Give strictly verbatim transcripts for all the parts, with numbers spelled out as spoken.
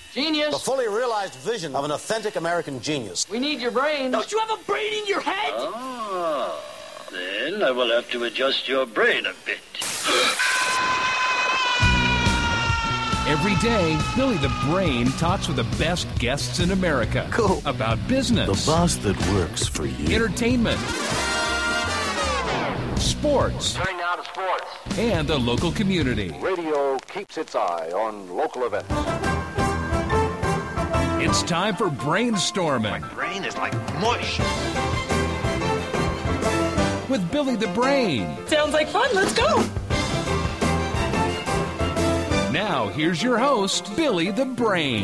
Genius. The fully realized vision of an authentic American genius. We need your brain. Don't you have a brain in your head? Ah, then I will have to adjust your brain a bit. Every day, Billy the Brain talks with the best guests in America. Cool. About business. The boss that works for you. Entertainment. Sports. Turning now to sports. And the local community. Radio keeps its eye on local events. It's time for Brainstorming. My brain is like mush. With Billy the Brain. Sounds like fun. Let's go. Now, here's your host, Billy the Brain.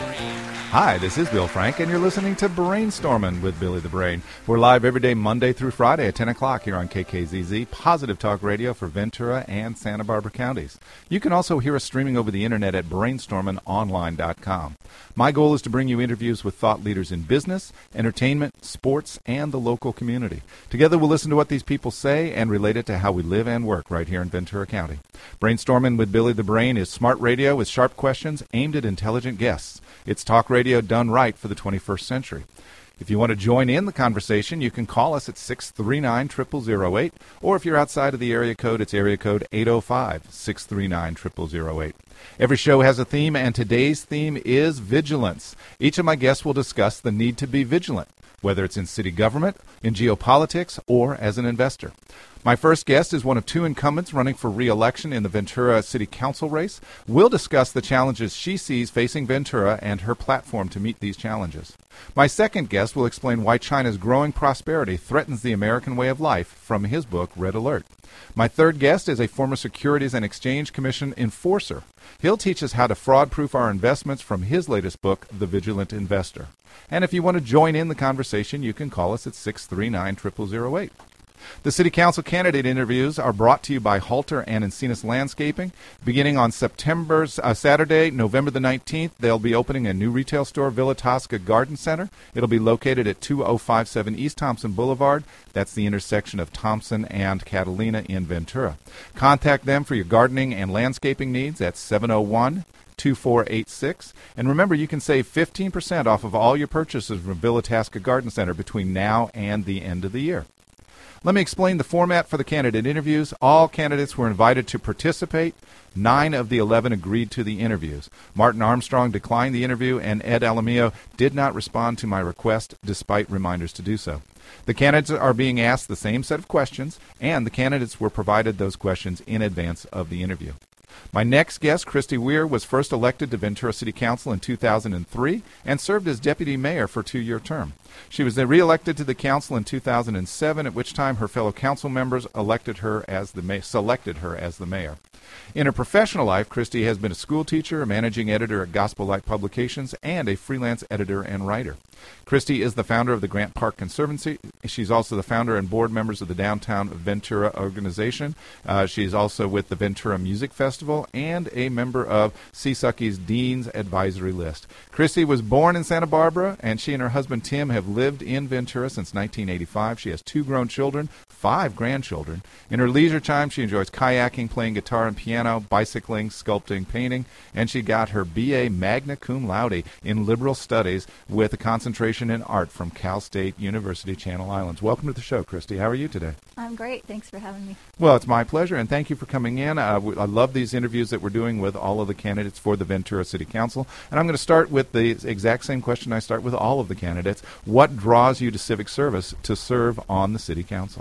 Hi, this is Bill Frank, and you're listening to Brainstorming with Billy the Brain. We're live every day, Monday through Friday at ten o'clock here on K K Z Z, Positive Talk Radio for Ventura and Santa Barbara counties. You can also hear us streaming over the internet at brainstorming online dot com. My goal is to bring you interviews with thought leaders in business, entertainment, sports, and the local community. Together, we'll listen to what these people say and relate it to how we live and work right here in Ventura County. Brainstorming with Billy the Brain is smart radio with sharp questions aimed at intelligent guests. It's talk radio done right for the twenty-first century. If you want to join in the conversation, you can call us at six three nine, zero zero zero eight, or if you're outside of the area code, it's area code eight oh five, six three nine, zero zero zero eight. Every show has a theme, and today's theme is vigilance. Each of my guests will discuss the need to be vigilant, whether it's in city government, in geopolitics, or as an investor. My first guest is one of two incumbents running for re-election in the Ventura City Council race. We'll discuss the challenges she sees facing Ventura and her platform to meet these challenges. My second guest will explain why China's growing prosperity threatens the American way of life from his book, Red Alert. My third guest is a former Securities and Exchange Commission enforcer. He'll teach us how to fraud-proof our investments from his latest book, The Vigilant Investor. And if you want to join in the conversation, you can call us at six three nine, zero zero zero eight. The City Council candidate interviews are brought to you by Halter and Encinas Landscaping. Beginning on September, uh, Saturday, November the nineteenth, they'll be opening a new retail store, Villa Tosca Garden Center. It'll be located at two oh five seven East Thompson Boulevard. That's the intersection of Thompson and Catalina in Ventura. Contact them for your gardening and landscaping needs at seven oh one, two four eight six. And remember, you can save fifteen percent off of all your purchases from Villa Tosca Garden Center between now and the end of the year. Let me explain the format for the candidate interviews. All candidates were invited to participate. Nine of the eleven agreed to the interviews. Martin Armstrong declined the interview, and Ed Alamillo did not respond to my request, despite reminders to do so. The candidates are being asked the same set of questions, and the candidates were provided those questions in advance of the interview. My next guest, Christy Weir, was first elected to Ventura City Council in two thousand three and served as deputy mayor for a two-year term. She was then reelected to the council in two thousand seven, at which time her fellow council members elected her as the ma- selected her as the mayor. In her professional life, Christy has been a school teacher, a managing editor at Gospel Light Publications, and a freelance editor and writer. Christy is the founder of the Grant Park Conservancy. She's also the founder and board members of the Downtown Ventura organization. Uh, she's also with the Ventura Music Festival and a member of C S U C I's Dean's Advisory List. Christy was born in Santa Barbara, and she and her husband Tim have lived in Ventura since nineteen eighty-five. She has two grown children, five grandchildren. In her leisure time, she enjoys kayaking, playing guitar and piano, bicycling, sculpting, painting, and she got her B A magna cum laude in liberal studies with a concentration in art from Cal State University, Channel Islands. Welcome to the show, Christy. How are you today? I'm great. Thanks for having me. Well, it's my pleasure, and thank you for coming in. Uh, I love these interviews that we're doing with all of the candidates for the Ventura City Council, and I'm going to start with the exact same question I start with all of the candidates. What draws you to civic service to serve on the City Council?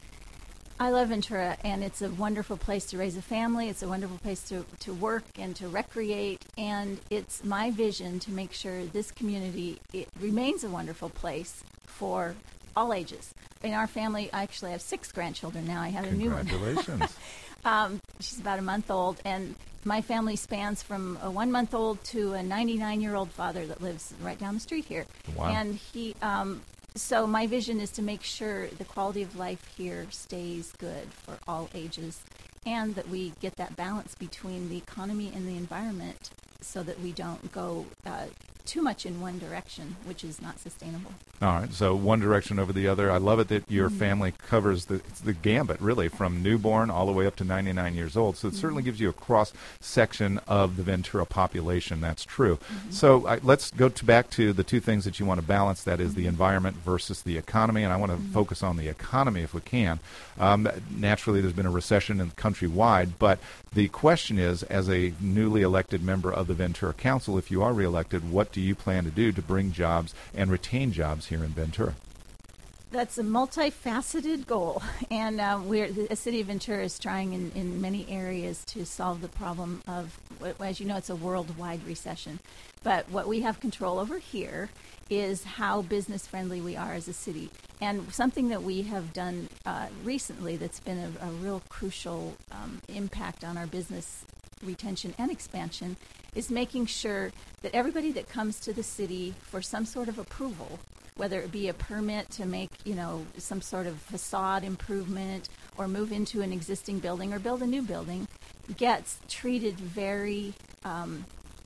I love Ventura, and it's a wonderful place to raise a family. It's a wonderful place to, to work and to recreate, and it's my vision to make sure this community it remains a wonderful place for all ages. In our family, I actually have six grandchildren now. I have a new one. Congratulations. um, she's about a month old, and my family spans from a one-month-old to a ninety-nine-year-old father that lives right down the street here. Wow. And he... Um, So my vision is to make sure the quality of life here stays good for all ages, and that we get that balance between the economy and the environment so that we don't go uh, too much in one direction, which is not sustainable. All right, so one direction over the other. I love it that your mm-hmm. family covers the it's the gambit, really, from newborn all the way up to ninety-nine years old. So it mm-hmm. certainly gives you a cross-section of the Ventura population. That's true. Mm-hmm. So I, let's go to back to the two things that you want to balance. That is the environment versus the economy, and I want to mm-hmm. focus on the economy if we can. Um, naturally, there's been a recession in countrywide, but the question is, as a newly elected member of the Ventura Council, if you are reelected, what do you plan to do to bring jobs and retain jobs here in Ventura? That's a multifaceted goal, and uh, we're, the city of Ventura is trying in, in many areas to solve the problem of, as you know, it's a worldwide recession. But what we have control over here is how business-friendly we are as a city. And something that we have done uh, recently that's been a, a real crucial um, impact on our business retention and expansion is making sure that everybody that comes to the city for some sort of approval, whether it be a permit to make, you know, some sort of facade improvement or move into an existing building or build a new building, gets treated very, um,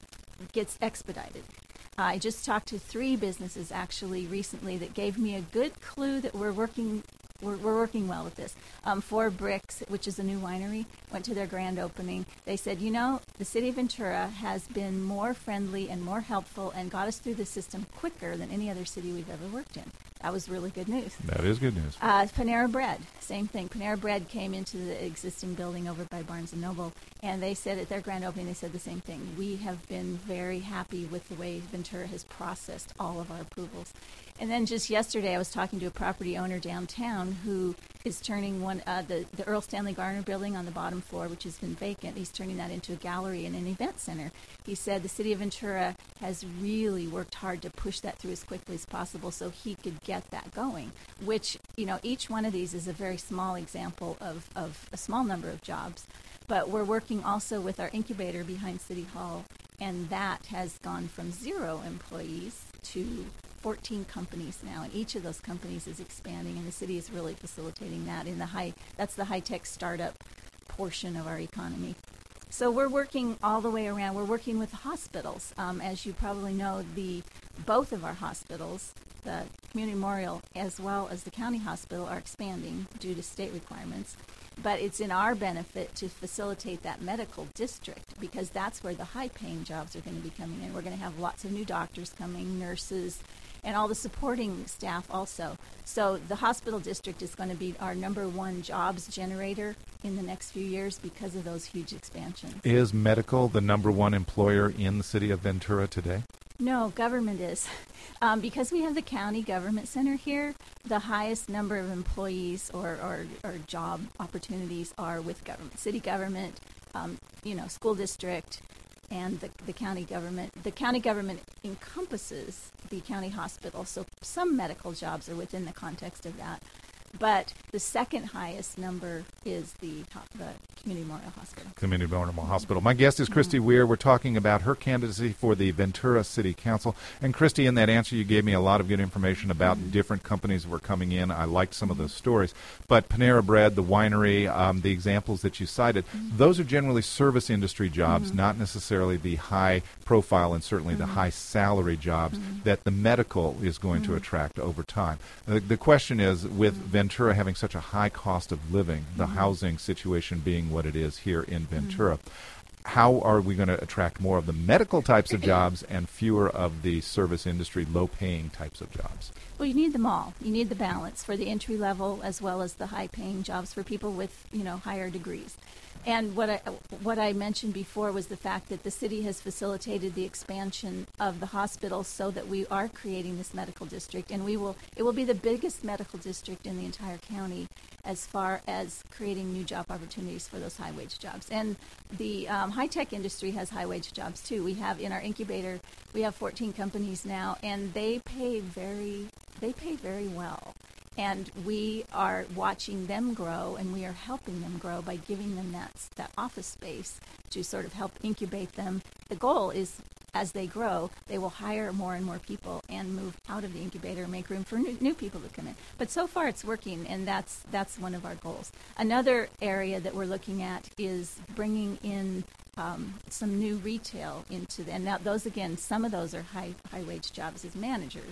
gets expedited. I just talked to three businesses actually recently that gave me a good clue that we're working We're, we're working well with this. Um, Four Bricks, which is a new winery, went to their grand opening. They said, you know, the city of Ventura has been more friendly and more helpful and got us through the system quicker than any other city we've ever worked in. That was really good news. That is good news. Uh, Panera Bread, same thing. Panera Bread came into the existing building over by Barnes and Noble, and they said at their grand opening, they said the same thing. We have been very happy with the way Ventura has processed all of our approvals. And then just yesterday, I was talking to a property owner downtown who is turning one uh, the, the Earl Stanley Garner building on the bottom floor, which has been vacant. He's turning that into a gallery and an event center. He said the city of Ventura has really worked hard to push that through as quickly as possible so he could get that going, which, you know, each one of these is a very small example of, of a small number of jobs. But we're working also with our incubator behind City Hall, and that has gone from zero employees to fourteen companies now, and each of those companies is expanding, and the city is really facilitating that in the high, that's the high-tech startup portion of our economy. So we're working all the way around. We're working with hospitals. Um, as you probably know, the both of our hospitals, the Community Memorial as well as the county hospital, are expanding due to state requirements. But it's in our benefit to facilitate that medical district because that's where the high-paying jobs are going to be coming in. We're going to have lots of new doctors coming, nurses, and all the supporting staff also. So the hospital district is going to be our number one jobs generator in the next few years because of those huge expansions. Is medical the number one employer in the city of Ventura today? No, government is. Um, because we have the county government center here, the highest number of employees or, or, or job opportunities are with government, city government, um, you know, school district, and the, the county government. The county government encompasses the county hospital, so some medical jobs are within the context of that. But the second highest number is the, the Community Memorial Hospital. Community Memorial Hospital. My guest is Christy mm-hmm. Weir. We're talking about her candidacy for the Ventura City Council. And Christy, in that answer, you gave me a lot of good information about mm-hmm. different companies that were coming in. I liked some mm-hmm. of those stories. But Panera Bread, the winery, um, the examples that you cited, mm-hmm. those are generally service industry jobs, mm-hmm. not necessarily the high profile and certainly mm-hmm. the high salary jobs mm-hmm. that the medical is going mm-hmm. to attract over time. The, the question is, with mm-hmm. Ventura having such a high cost of living, the mm-hmm. housing situation being what it is here in Ventura, mm-hmm. how are we going to attract more of the medical types of jobs and fewer of the service industry, low-paying types of jobs? Well, you need them all. You need the balance for the entry level as well as the high-paying jobs for people with, you know, higher degrees. And what I what I mentioned before was the fact that the city has facilitated the expansion of the hospital so that we are creating this medical district, and we will it will be the biggest medical district in the entire county as far as creating new job opportunities for those high-wage jobs. And the um, high-tech industry has high-wage jobs too. We have in our incubator, we have fourteen companies now, and they pay very they pay very well. And we are watching them grow, and we are helping them grow by giving them that that office space to sort of help incubate them. The goal is, as they grow, they will hire more and more people and move out of the incubator and make room for new, new people to come in. But so far it's working, and that's that's one of our goals. Another area that we're looking at is bringing in um, some new retail into the, and now those, again, some of those are high high wage jobs as managers.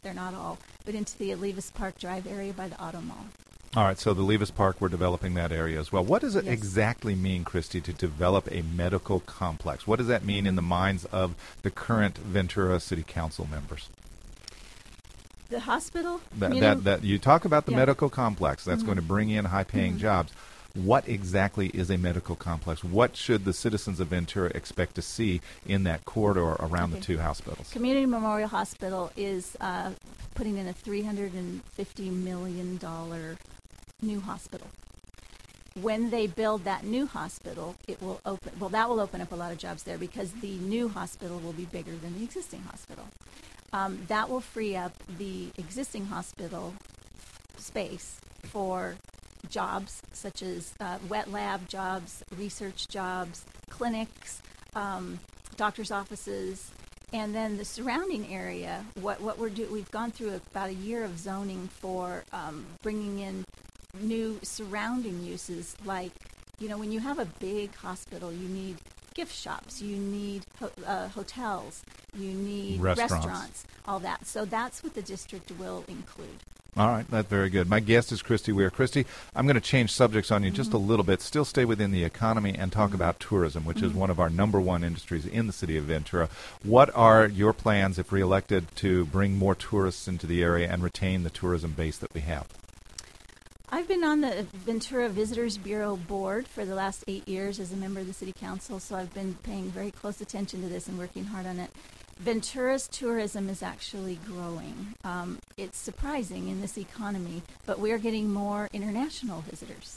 they're not all, but into the Olivas Park Drive area by the Auto Mall. All right, so the Olivas Park, we're developing that area as well. What does it Yes. exactly mean, Christy, to develop a medical complex? What does that mean in the minds of the current Ventura City Council members? The hospital? That, community- that, that you talk about the Yeah. medical complex that's Mhm. going to bring in high-paying Mhm. jobs. What exactly is a medical complex? What should the citizens of Ventura expect to see in that corridor around Okay. the two hospitals? Community Memorial Hospital is uh, putting in a three hundred fifty million dollars new hospital. When they build that new hospital, it will open, well, that will open up a lot of jobs there because the new hospital will be bigger than the existing hospital. Um, that will free up the existing hospital space for jobs such as uh, wet lab jobs, research jobs, clinics, um, doctor's offices, and then the surrounding area. What what we're do we've gone through about a year of zoning for um, bringing in new surrounding uses, like, you know, when you have a big hospital, you need gift shops, you need ho- uh, hotels, you need Restaurants. restaurants, all that. So that's what the district will include. All right, that's very good. My guest is Christy Weir. Christy, I'm going to change subjects on you just Mm-hmm. a little bit, still stay within the economy and talk about tourism, which is Mm-hmm. one of our number one industries in the city of Ventura. What are your plans, if reelected, to bring more tourists into the area and retain the tourism base that we have? I've been on the Ventura Visitors Bureau board for the last eight years as a member of the City Council, so I've been paying very close attention to this and working hard on it. Ventura's tourism is actually growing. Um, it's surprising in this economy, but we're getting more international visitors.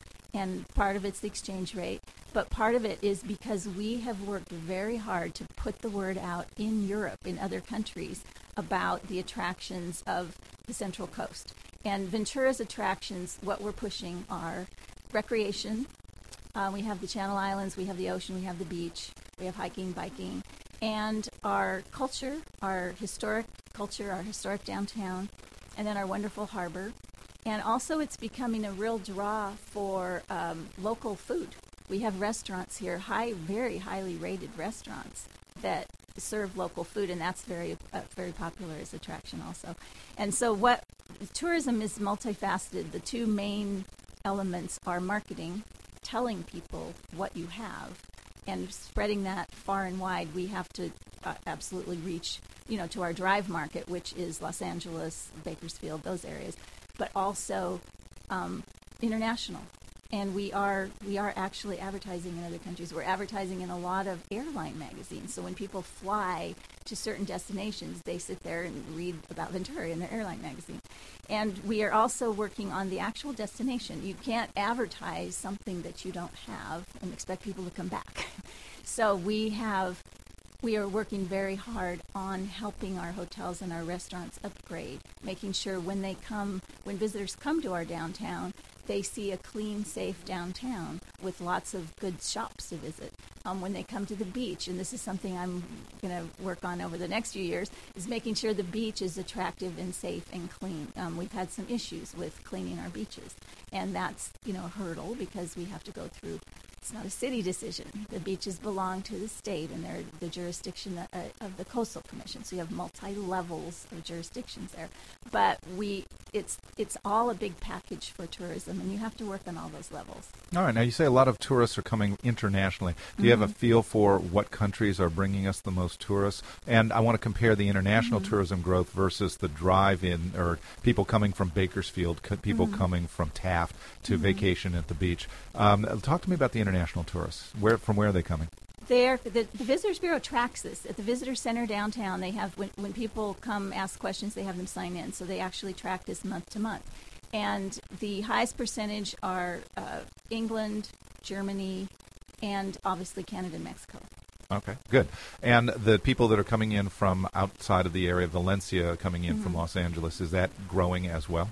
And part of it's the exchange rate, but part of it is because we have worked very hard to put the word out in Europe, in other countries, about the attractions of the Central Coast. And Ventura's attractions, what we're pushing are recreation. Uh, we have the Channel Islands, we have the ocean, we have the beach, we have hiking, biking, and our culture, our historic culture, our historic downtown, and then our wonderful harbor. And also it's becoming a real draw for um, local food. We have restaurants here, high, very highly rated restaurants that serve local food, and that's very uh, very popular as attraction also. And so what tourism is multifaceted. The two main elements are marketing, telling people what you have, and spreading that far and wide. We have to uh, absolutely reach, you know, to our drive market, which is Los Angeles, Bakersfield, those areas, but also um, international. And we are we are actually advertising in other countries. We're advertising in a lot of airline magazines. So when people fly to certain destinations, they sit there and read about Ventura in their airline magazine. And we are also working on the actual destination. You can't advertise something that you don't have and expect people to come back. So we have we are working very hard on helping our hotels and our restaurants upgrade, making sure when they come, when visitors come to our downtown, they see a clean, safe downtown with lots of good shops to visit. Um, when they come to the beach, and this is something I'm going to work on over the next few years, is making sure the beach is attractive and safe and clean. Um, we've had some issues with cleaning our beaches, and that's, you know, a hurdle because we have to go through. It's not a city decision. The beaches belong to the state, and they're the jurisdiction uh, of the Coastal Commission. So you have multi-levels of jurisdictions there. But we, it's it's all a big package for tourism, and you have to work on all those levels. All right. Now, you say a lot of tourists are coming internationally. Do you Mm-hmm. have a feel for what countries are bringing us the most tourists? And I want to compare the international Mm-hmm. tourism growth versus the drive-in, or people coming from Bakersfield, co- people Mm-hmm. coming from Taft to vacation at the beach. Um, talk to me about the international tourists. Where From where are they coming? There, the, the Visitors Bureau tracks this. At the Visitor Center downtown, they have, when, when people come ask questions, they have them sign in. So they actually track this month to month. And the highest percentage are uh, England, Germany, and obviously Canada and Mexico. Okay, good. And the people that are coming in from outside of the area, Valencia coming in Mm-hmm. from Los Angeles, is that growing as well?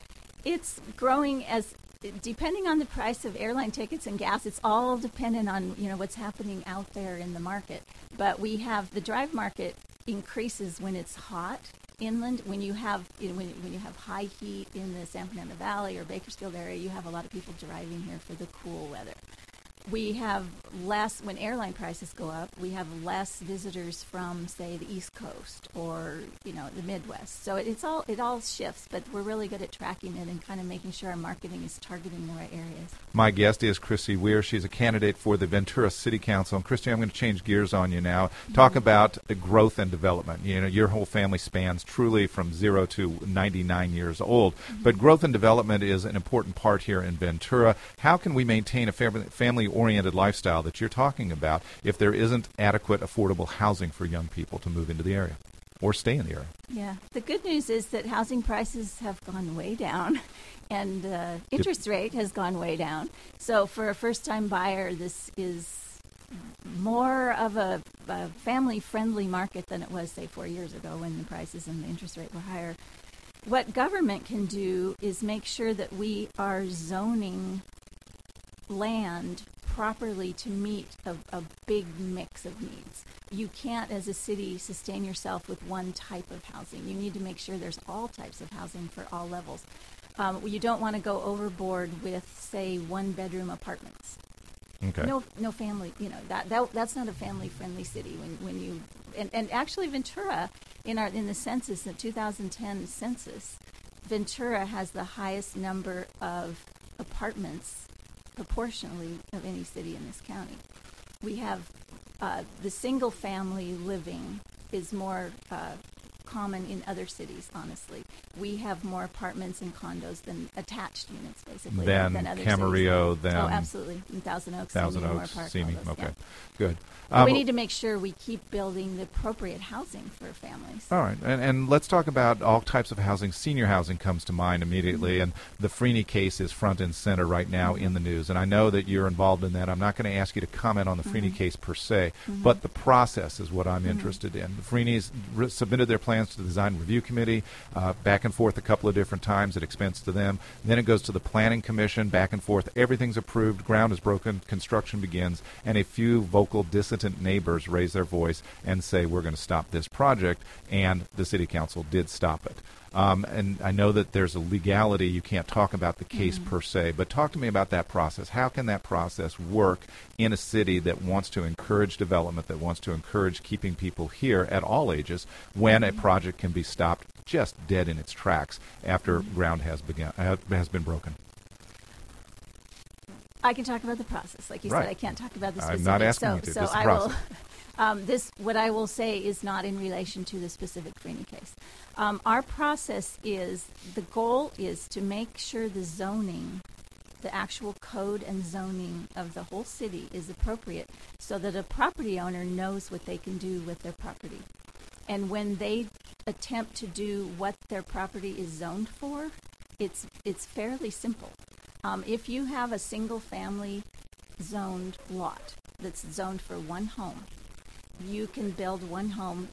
It's growing as, depending on the price of airline tickets and gas, it's all dependent on, you know, what's happening out there in the market. But we have, the drive market increases when it's hot inland. When you have, you know, when, when you have high heat in the San Fernando Valley or Bakersfield area, you have a lot of people driving here for the cool weather. we have less, when airline prices go up, we have less visitors from, say, the East Coast or, you know, the Midwest. So it, it's all, it all shifts, but we're really good at tracking it and kind of making sure our marketing is targeting the right areas. My guest is Christy Weir. She's a candidate for the Ventura City Council. And Christy, I'm going to change gears on you now. Talk mm-hmm. about the growth and development. You know, your whole family spans truly from zero to ninety-nine years old. Mm-hmm. But growth and development is an important part here in Ventura. How can we maintain a family-oriented lifestyle that you're talking about if there isn't adequate, affordable housing for young people to move into the area or stay in the area? Yeah. The good news is that housing prices have gone way down, and uh, interest rate has gone way down. So for a first-time buyer, this is more of a, a family-friendly market than it was, say, four years ago when the prices and the interest rate were higher. What government can do is make sure that we are zoning land properly to meet a, a big mix of needs. You can't, as a city, sustain yourself with one type of housing. You need to make sure there's all types of housing for all levels. Um, you don't want to go overboard with, say, one-bedroom apartments. Okay. No, no family. You know that, that that's not a family-friendly city. When when you and, and actually Ventura in our in the census, the two thousand ten census, Ventura has the highest number of apartments proportionally of any city in this county. We have uh, the single-family living is more uh, common in other cities, honestly. We have more apartments and condos than attached units, basically, than, than other Camarillo, cities. than... Oh, absolutely. In Thousand Oaks, Thousand Simi, Oaks, Moore Park, Simi. all those, Okay, yeah. good. Um, we Um, need to make sure we keep building the appropriate housing for families. All right, and, and let's talk about all types of housing. Senior housing comes to mind immediately, mm-hmm. and the Freeney case is front and center right now mm-hmm. in the news. And I know that you're involved in that. I'm not going to ask you to comment on the mm-hmm. Freeney case per se, mm-hmm. but the process is what I'm mm-hmm. interested in. The Freeney's re- submitted their plans to the Design Review Committee, uh, back and forth a couple of different times at expense to them. Then it goes to the Planning Commission, back and forth. Everything's approved. Ground is broken. Construction begins. And a few vocal dissident neighbors raise their voice and say, we're going to stop this project, and the city council did stop it. Um, and I know that there's a legality. You can't talk about the case mm-hmm. per se, but talk to me about that process. How can that process work in a city that wants to encourage development, that wants to encourage keeping people here at all ages, when mm-hmm. a project can be stopped just dead in its tracks after mm-hmm. ground has begun, uh, has been broken? I can talk about the process. Like you right. said, I can't talk about the specifics. I'm not asking so, you to. So this is I the process. will. Um, this, what I will say, is not in relation to the specific Freeney case. Um, our process is, the goal is to make sure the zoning, the actual code and zoning of the whole city is appropriate, so that a property owner knows what they can do with their property. And when they attempt to do what their property is zoned for, it's it's fairly simple. Um, if you have a single-family zoned lot that's zoned for one home, you can build one home,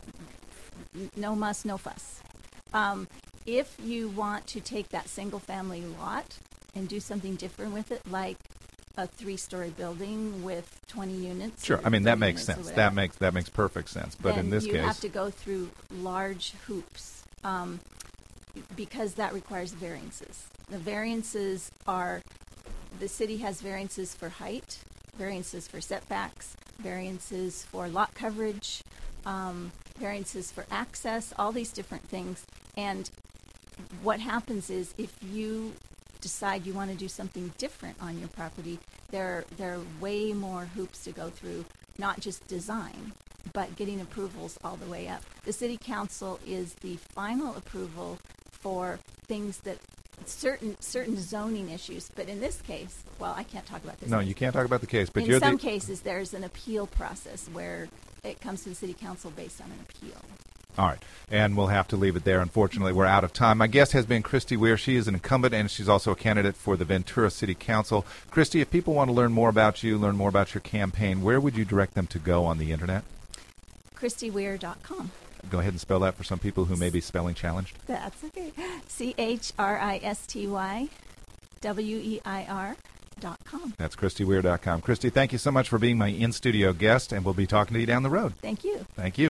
no muss, no fuss. Um, if you want to take that single-family lot and do something different with it, like a three-story building with twenty units. Sure, I mean, that makes sense. That makes that makes perfect sense. But then in this you case, you have to go through large hoops um, because that requires variances. The variances are, the city has variances for height, variances for setbacks, variances for lot coverage, um, variances for access, all these different things. And what happens is, if you decide you want to do something different on your property, there, there are way more hoops to go through, not just design, but getting approvals all the way up. The city council is the final approval for things that certain certain zoning issues, but in this case, well, I can't talk about this. No, case. you can't talk about the case. But in you're some the cases, there's an appeal process where it comes to the city council based on an appeal. All right, and we'll have to leave it there. Unfortunately, we're out of time. My guest has been Christy Weir. She is an incumbent, and she's also a candidate for the Ventura City Council. Christy, if people want to learn more about you, learn more about your campaign, where would you direct them to go on the Internet? Christy Weir dot com. Go ahead and spell that for some people who may be spelling challenged. That's okay. C H R I S T Y W E I R dot com. That's Christy Weir dot com. Christy, thank you so much for being my in-studio guest, and we'll be talking to you down the road. Thank you. Thank you.